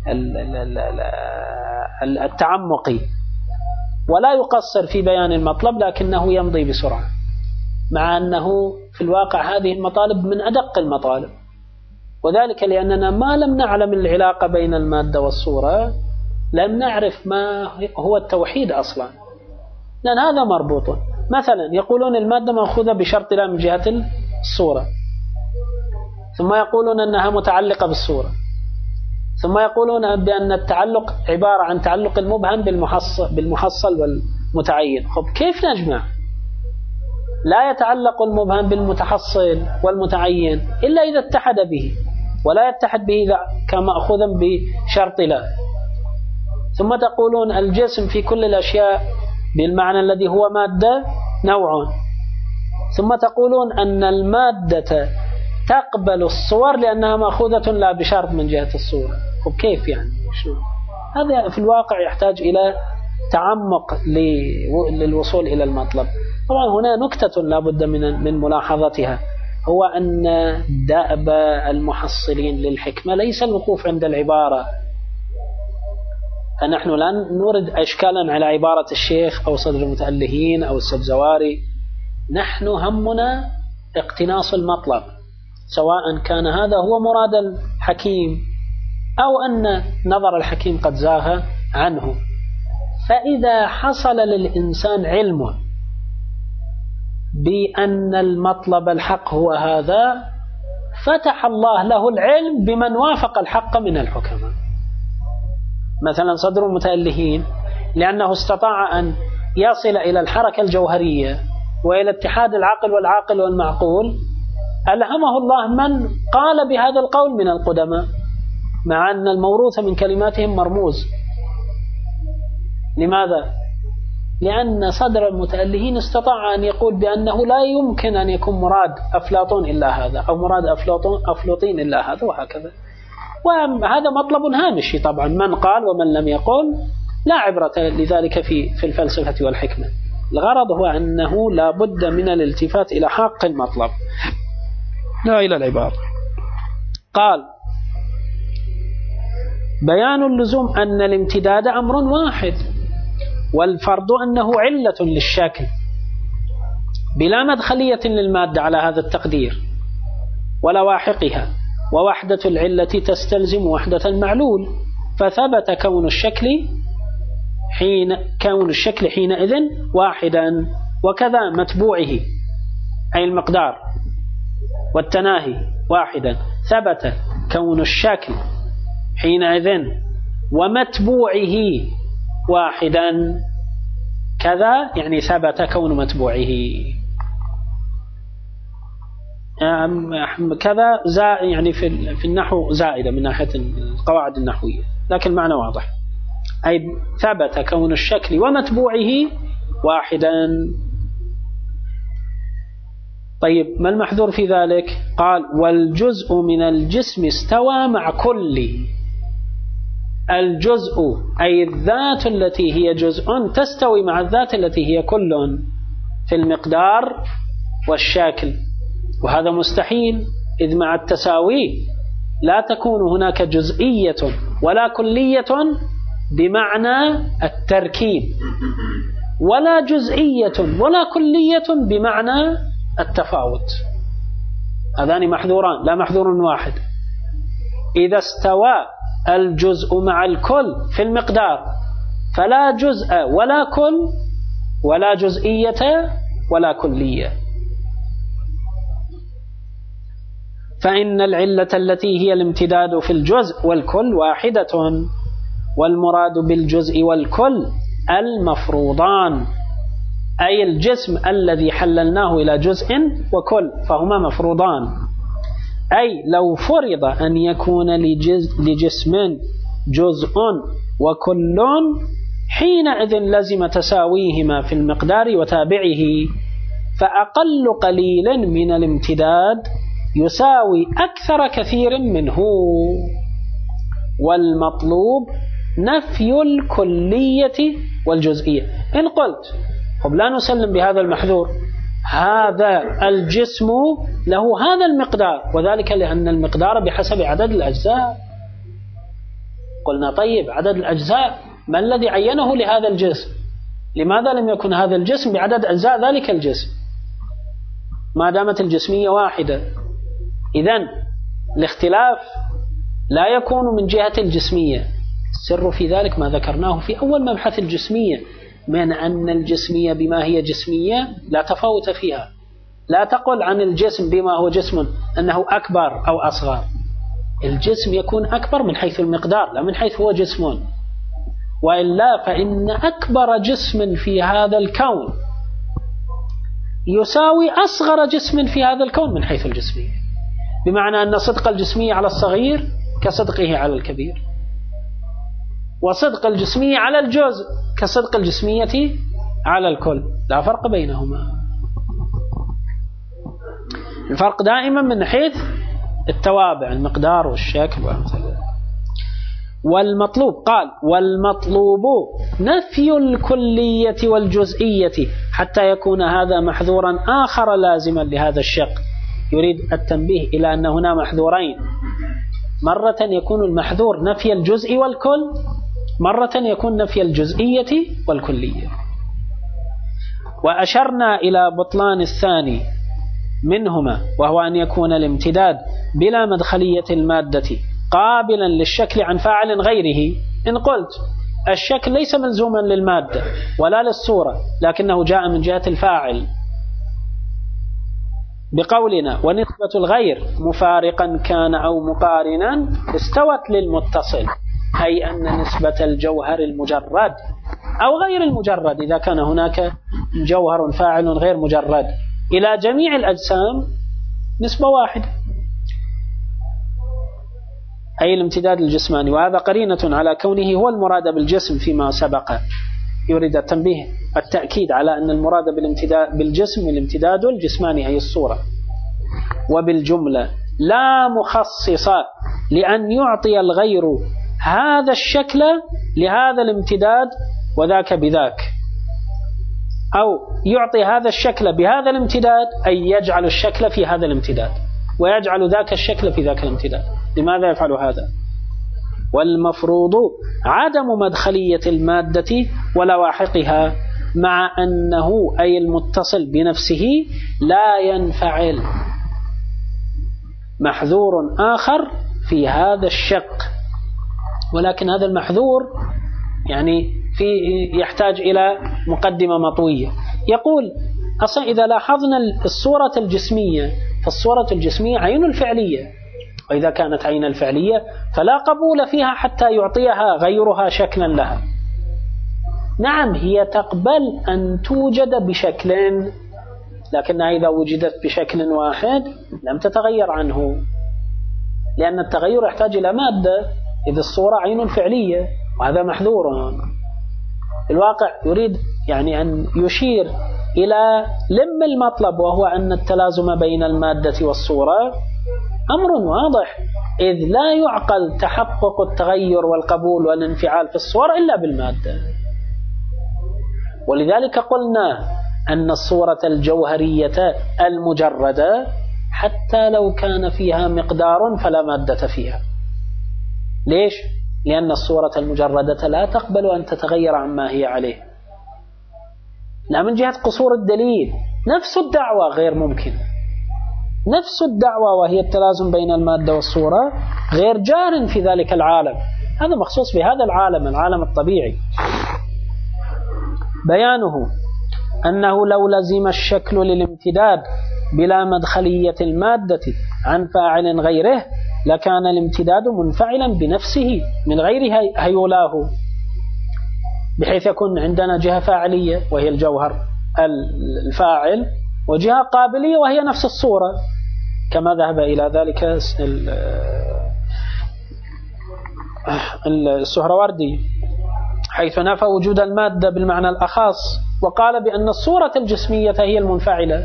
التعمقي، ولا يقصر في بيان المطلب لكنه يمضي بسرعة، مع أنه في الواقع هذه المطالب من أدق المطالب. وذلك لأننا ما لم نعلم العلاقة بين المادة والصورة لم نعرف ما هو التوحيد أصلا، لأن هذا مربوط. مثلا يقولون المادة مأخوذة بشرط لا من جهة الصورة، ثم يقولون أنها متعلقة بالصورة، ثم يقولون بأن التعلق عبارة عن تعلق المبهم بالمحصل, بالمحصل والمتعين. خب كيف نجمع؟ لا يتعلق المبهم بالمتحصل والمتعين إلا إذا اتحد به، ولا يتحد به كمأخوذا بشرط لا. ثم تقولون الجسم في كل الأشياء بالمعنى الذي هو مادة نوع، ثم تقولون أن المادة تقبل الصور لأنها مأخوذة لا بشرط من جهة الصورة. وكيف يعني شو هذا؟ في الواقع يحتاج إلى تعمق للوصول إلى المطلب. طبعا هنا نكتة لا بد من من ملاحظتها، هو أن دأب المحصلين للحكمة ليس الوقوف عند العبارة. فنحن لا نرد أشكالا على عبارة الشيخ أو صدر المتألهين أو السبزواري، نحن همنا اقتناص المطلب، سواء كان هذا هو مراد الحكيم أو أن نظر الحكيم قد زاغ عنه. فإذا حصل للإنسان علم بأن المطلب الحق هو هذا، فتح الله له العلم بمن وافق الحق من الحكماء. مثلا صدر المتألهين لأنه استطاع أن يصل إلى الحركة الجوهرية وإلى اتحاد العقل والعاقل والمعقول، ألهمه الله من قال بهذا القول من القدماء، مع أن الموروث من كلماتهم مرموز. لماذا؟ لأن صدر المتألهين استطاع أن يقول بأنه لا يمكن أن يكون مراد أفلاطون إلا هذا، أو مراد أفلاطون أفلاطين إلا هذا، وهكذا. وهذا مطلب هامشي طبعا، من قال ومن لم يقل لا عبرة لذلك في في الفلسفة والحكمة. الغرض هو أنه لا بد من الالتفات إلى حق المطلب لا إلى العبارة. قال: بيان اللزوم أن الامتداد أمر واحد، والفرض أنه علة للشكل بلا مدخلية للمادة على هذا التقدير ولا واحقها، ووحدة العلة تستلزم وحدة المعلول، فثبت كون الشكل حين كون الشكل حينئذ واحدا، وكذا متبوعه أي المقدار والتناهي واحدا، ثبت كون الشكل حينئذ ومتبوعه واحدا، كذا يعني ثبت كون متبوعه كذا زا يعني في في النحو زائدة من ناحية القواعد النحوية، لكن المعنى واضح، أي ثبت كون الشكل ومتبوعه واحدا. طيب ما المحذور في ذلك؟ قال: والجزء من الجسم استوى مع كل. الجزء أي الذات التي هي جزء تستوي مع الذات التي هي كل في المقدار والشكل، وهذا مستحيل، إذ مع التساوي لا تكون هناك جزئية ولا كلية بمعنى التركيب، ولا جزئية ولا كلية بمعنى التفاوت. هذان محذوران، لا محذور واحد. إذا استوى الجزء مع الكل في المقدار فلا جزء ولا كل ولا جزئية ولا كلية. فإن العلة التي هي الامتداد في الجزء والكل واحدة، والمراد بالجزء والكل المفروضان، أي الجسم الذي حللناه إلى جزء وكل فهما مفروضان. أي لو فرض أن يكون لجسم جزء وكل حينئذ لزم تساويهما في المقدار وتابعه، فأقل قليل من الامتداد يساوي أكثر كثير منه، والمطلوب نفي الكلية والجزئية. إن قلت طب لا نسلم بهذا المحذور، هذا الجسم له هذا المقدار، وذلك لأن المقدار بحسب عدد الأجزاء. قلنا طيب عدد الأجزاء ما الذي عينه لهذا الجسم؟ لماذا لم يكن هذا الجسم بعدد أجزاء ذلك الجسم ما دامت الجسمية واحدة؟ إذن الاختلاف لا يكون من جهة الجسمية. السر في ذلك ما ذكرناه في أول مبحث الجسمية، من أن الجسمية بما هي جسمية لا تفاوت فيها. لا تقل عن الجسم بما هو جسم أنه أكبر أو أصغر. الجسم يكون أكبر من حيث المقدار لا من حيث هو جسم، وإلا فإن أكبر جسم في هذا الكون يساوي أصغر جسم في هذا الكون من حيث الجسمية، بمعنى أن صدق الجسمية على الصغير كصدقه على الكبير، وصدق الجسمية على الجزء كصدق الجسمية على الكل، لا فرق بينهما. الفرق دائما من حيث التوابع، المقدار والشكل وأمثال. والمطلوب قال والمطلوب نفي الكلية والجزئية حتى يكون هذا محذورا آخر لازما لهذا الشق. يريد التنبيه إلى أن هنا محذورين، مرة يكون المحذور نفي الجزء والكل، مرة يكون نفي الجزئية والكلية. وأشرنا إلى بطلان الثاني منهما، وهو أن يكون الامتداد بلا مدخلية المادة قابلا للشكل عن فاعل غيره. إن قلت الشكل ليس ملزوما للمادة ولا للصورة لكنه جاء من جهة الفاعل، بقولنا ونسبة الغير مفارقا كان أو مقارنا استوت للمتصل، أي أن نسبة الجوهر المجرد أو غير المجرد إذا كان هناك جوهر فاعل غير مجرد إلى جميع الأجسام نسبة واحدة، أي الامتداد الجسماني. وهذا قرينة على كونه هو المراد بالجسم فيما سبق. يريد التنبيه التأكيد على أن المراد بالامتداد بالجسم الامتداد الجسماني أي الصورة. وبالجملة لا مخصصة لأن يعطي الغير هذا الشكل لهذا الامتداد وذاك بذاك، أو يعطي هذا الشكل بهذا الامتداد أي يجعل الشكل في هذا الامتداد ويجعل ذاك الشكل في ذاك الامتداد. لماذا يفعل هذا؟ والمفروض عدم مدخلية المادة ولواحقها، مع أنه أي المتصل بنفسه لا ينفعل. محذور آخر في هذا الشق، ولكن هذا المحذور يعني في يحتاج إلى مقدمة مطوية. يقول أصلا إذا لاحظنا الصورة الجسمية فالصورة الجسمية عين الفعلية، وإذا كانت عين الفعلية فلا قبول فيها حتى يعطيها غيرها شكلا لها. نعم هي تقبل أن توجد بشكل، لكنها إذا وجدت بشكل واحد لم تتغير عنه، لأن التغير يحتاج إلى مادة، إذا الصورة عين فعلية وهذا محذور. الواقع يريد يعني أن يشير إلى لم المطلب، وهو أن التلازم بين المادة والصورة أمر واضح، إذ لا يعقل تحقق التغير والقبول والانفعال في الصور إلا بالمادة. ولذلك قلنا أن الصورة الجوهرية المجردة حتى لو كان فيها مقدار فلا مادة فيها. ليش؟ لأن الصورة المجردة لا تقبل أن تتغير عما هي عليه. لا من جهة قصور الدليل، نفس الدعوة غير ممكن، نفس الدعوة وهي التلازم بين المادة والصورة غير جار في ذلك العالم، هذا مخصوص بهذا العالم، العالم الطبيعي. بيانه أنه لو لزم الشكل للامتداد بلا مدخلية المادة عن فاعل غيره لكان الامتداد منفعلا بنفسه من غير هيولاه، بحيث يكون عندنا جهة فاعلية وهي الجوهر الفاعل، وجهة قابلية وهي نفس الصورة، كما ذهب إلى ذلك السهروردي حيث نفى وجود المادة بالمعنى الأخص وقال بأن الصورة الجسمية هي المنفعلة.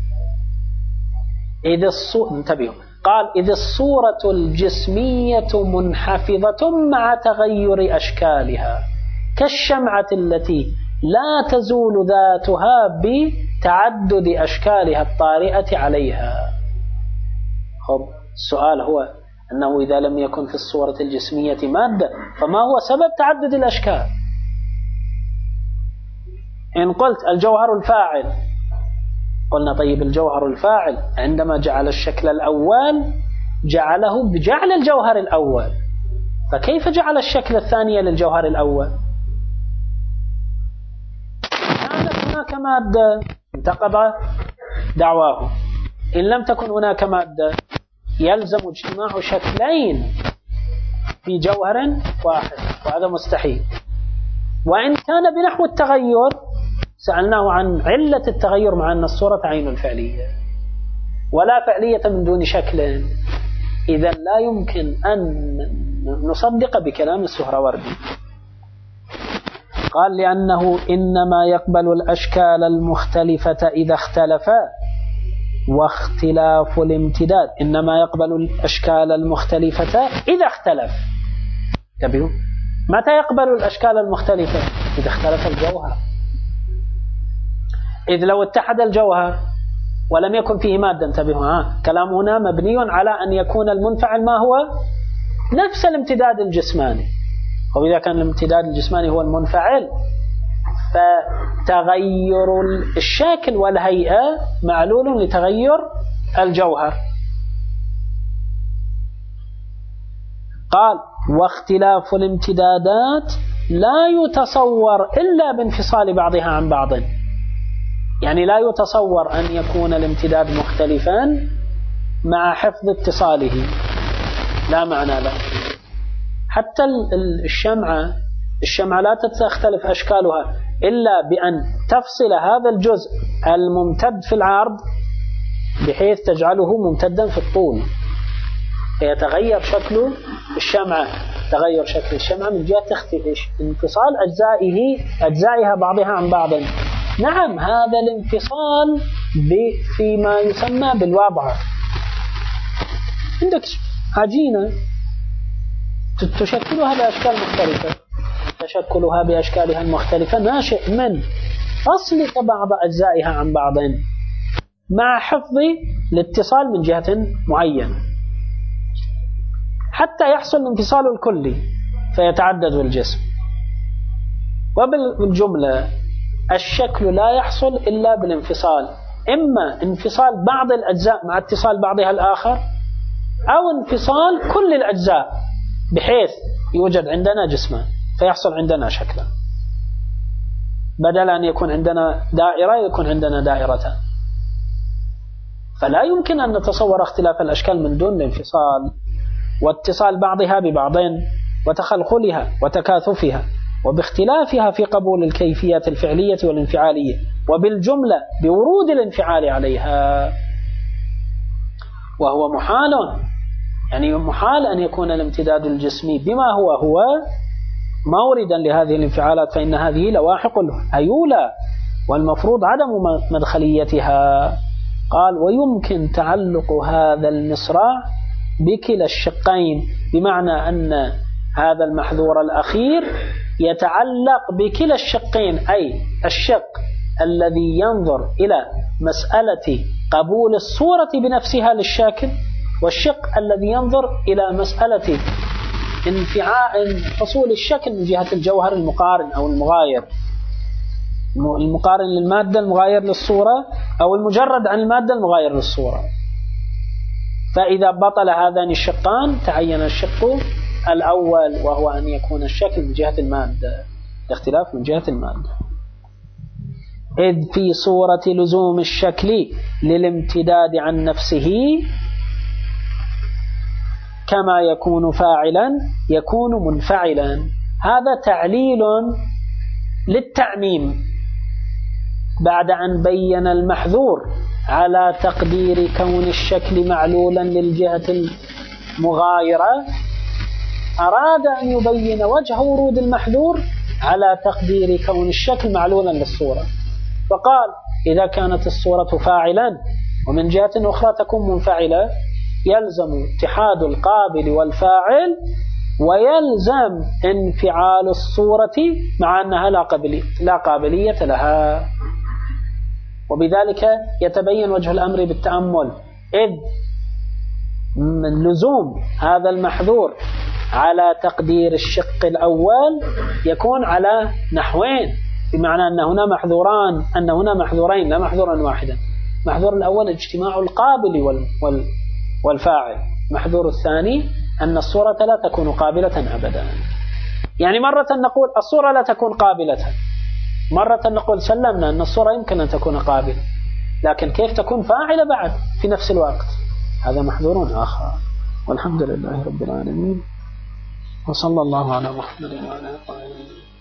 إذا الصورة انتبهوا قال إذا الصورة الجسمية منحفظة مع تغير أشكالها كالشمعة التي لا تزول ذاتها بتعدد أشكالها الطارئة عليها. خب السؤال هو أنه إذا لم يكن في الصورة الجسمية مادة فما هو سبب تعدد الأشكال؟ إن قلت الجوهر الفاعل، قلنا طيب الجوهر الفاعل عندما جعل الشكل الأول جعله بجعل الجوهر الأول، فكيف جعل الشكل الثاني للجوهر الأول؟ كانت هناك مادة انتقض دعواه. إن لم تكن هناك مادة يلزم اجتماع شكلين في جوهر واحد، وهذا مستحيل. وإن كان بنحو التغير سألناه عن علة التغير مع أن الصورة عين الفعلية ولا فعلية من دون شكل، إذا لا يمكن أن نصدق بكلام السهروردي. قال لأنه إنما يقبل الأشكال المختلفة إذا اختلفا واختلاف الامتداد إنما يقبل الأشكال المختلفة إذا اختلف. انتبهوا، متى يقبل الأشكال المختلفة؟ إذا اختلف الجوهر. إذ لو اتحد الجوهر ولم يكن فيه مادة، انتبهوا، ها كلامنا مبني على أن يكون المنفعل ما هو نفس الامتداد الجسماني، وإذا كان الامتداد الجسماني هو المنفعل فتغير الشكل والهيئة معلول لتغير الجوهر. قال واختلاف الامتدادات لا يتصور إلا بانفصال بعضها عن بعض، يعني لا يتصور أن يكون الامتداد مختلفا مع حفظ اتصاله، لا معنى له. حتى الشمعة الشمعة لا تختلف أشكالها إلا بأن تفصل هذا الجزء الممتد في العرض بحيث تجعله ممتدا في الطول، فيتغير شكل الشمعة تغير شكل الشمعة من جهة انفصال أجزائه أجزائها بعضها عن بعض. نعم، هذا الانفصال فيما يسمى بالوضع. عندك عجينة تشكلها بأشكال مختلفة، تشكلها بأشكالها المختلفة ناشئ من فصل بعض أجزائها عن بعض مع حفظ الاتصال من جهة معينة حتى يحصل الانفصال الكلي فيتعدد الجسم. وبالجملة الشكل لا يحصل إلا بالانفصال، إما انفصال بعض الأجزاء مع اتصال بعضها الآخر، أو انفصال كل الأجزاء بحيث يوجد عندنا جسما فيحصل عندنا شكلا، بدل أن يكون عندنا دائرة يكون عندنا دائرتان. فلا يمكن أن نتصور اختلاف الأشكال من دون الانفصال واتصال بعضها ببعض وتخلخلها وتكاثفها وباختلافها في قبول الكيفيات الفعلية والانفعالية، وبالجملة بورود الانفعال عليها، وهو محال، يعني محال أن يكون الامتداد الجسمي بما هو هو موردا لهذه الانفعالات، فإن هذه لواحق الهيولى والمفروض عدم مدخليتها. قال ويمكن تعلق هذا المصراع بكلا الشقين، بمعنى أن هذا المحذور الأخير يتعلق بكلا الشقين، أي الشق الذي ينظر إلى مسألة قبول الصورة بنفسها للشاكل، والشق الذي ينظر إلى مسألة انفعال حصول الشكل من جهة الجوهر المقارن أو المغاير، المقارن للمادة المغاير للصورة، أو المجرد عن المادة المغاير للصورة. فإذا بطل هذان الشقان تعين الشق الأول، وهو أن يكون الشكل من جهة المادة، الاختلاف من جهة المادة. إذ في صورة لزوم الشكل للامتداد عن نفسه كما يكون فاعلا يكون منفعلا. هذا تعليل للتعميم بعد أن بين المحذور على تقدير كون الشكل معلولا للجهة المغايرة، أراد أن يبين وجه ورود المحذور على تقدير كون الشكل معلولا للصورة، فقال إذا كانت الصورة فاعلا ومن جهة أخرى تكون منفعلة يلزم اتحاد القابل والفاعل، ويلزم انفعال الصورة مع أنها لا قابلية, لا قابلية لها. وبذلك يتبين وجه الأمر بالتأمل، إذ من لزوم هذا المحذور على تقدير الشق الأول يكون على نحوين، بمعنى أن هنا محذوران أن هنا محذورين لا محذورا واحدا. محذور الأول اجتماع القابل وال وال والفاعل، محذور الثاني أن الصورة لا تكون قابلة أبدا. يعني مرة نقول الصورة لا تكون قابلة، مرة نقول سلمنا أن الصورة يمكن أن تكون قابلة، لكن كيف تكون فاعلة بعد في نفس الوقت؟ هذا محذور آخر. والحمد لله رب العالمين، وصلى الله على محمد وعلى آله.